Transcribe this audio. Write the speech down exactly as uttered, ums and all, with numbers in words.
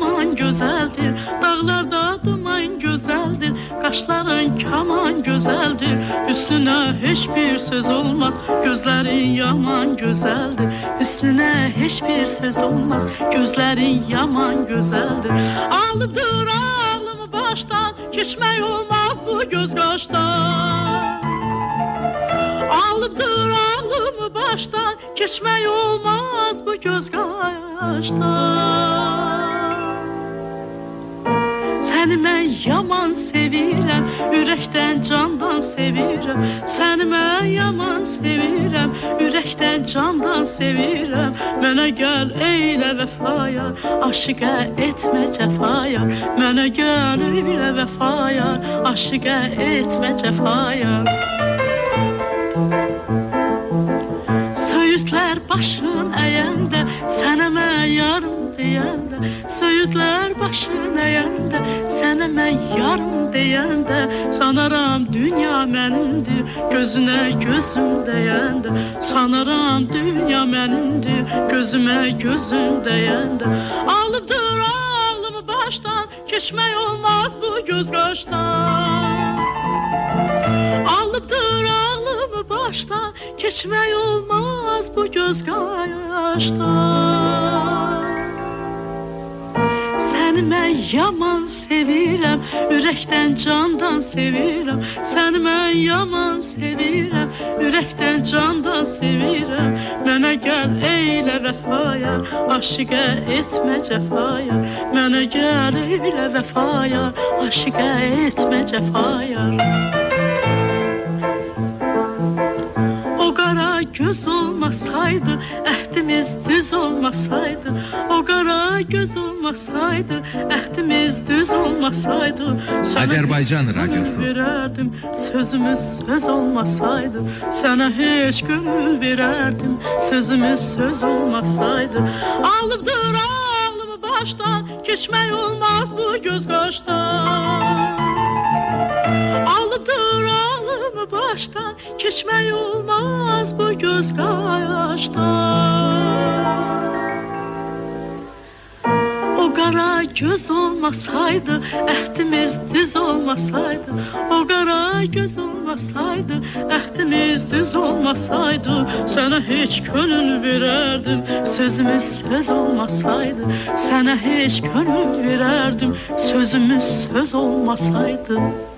yaman gözəldir, dağlarda duman gözəldir, qaşların kaman gözəldir, üstünə heç bir söz olmaz, gözlərin yaman gözəldir, üstünə heç bir söz olmaz, gözlərin yaman gözəldir. Alıbdır ağlımı başdan, keçmək olmaz bu göz qaşdan. Alıbdır ağlımı başdan, keçmək olmaz bu göz qaşdan. Səni mən yaman sevirəm, ürəkdən candan sevirəm. Səni mən yaman sevirəm, ürəkdən candan sevirəm. Mənə gəl eylə vəfaya, aşiqə etmə cəfaya. Mənə gəl eylə vəfaya, aşiqə etmə cəfaya. Söğütlər başın əyəndə, sənə mən yarım deyəndə, söğütlər başın əyəndə, sənə mən yarım deyəndə, sanaram dünya mənimdir, gözünə gözüm deyəndə, sanaram dünya mənimdir, gözümə gözüm deyəndə. Alıbdır ağlımı başdan, keçmək olmaz bu göz qaşdan. Alıbdır ağlımı başdan, keçmək olmaz bu göz qaşdan. Səni mən yaman sevirəm, ürəkdən candan sevirəm. Səni mən yaman sevirəm, ürəkdən candan sevirəm. Mənə gəl eylə vəfaya, aşiqə etmə cəfaya. Mənə gəl eylə vəfaya, aşiqə etmə cəfaya. Göz olmasaydı, əhdimiz düz olmasaydı, o qara göz olmasaydı, əhdimiz düz olmasaydı, Azərbaycan Radyosu verərdim, sözümüz söz olmasaydı, sənə heç gönül verərdim, sözümüz söz olmasaydı. Alıbdır ağlımı başdan, keçmək olmaz bu göz qaşdan. Alıbdır ağlımı başdan, keçmək olmaz bu göz qaşdan. O qara göz olmasaydı, əhdimiz düz olmasaydı, o qara göz olmasaydı, əhdimiz düz olmasaydı, sənə heç könül verərdim, sözümüz söz olmasaydı, sənə heç könül verərdim, sözümüz söz olmasaydı.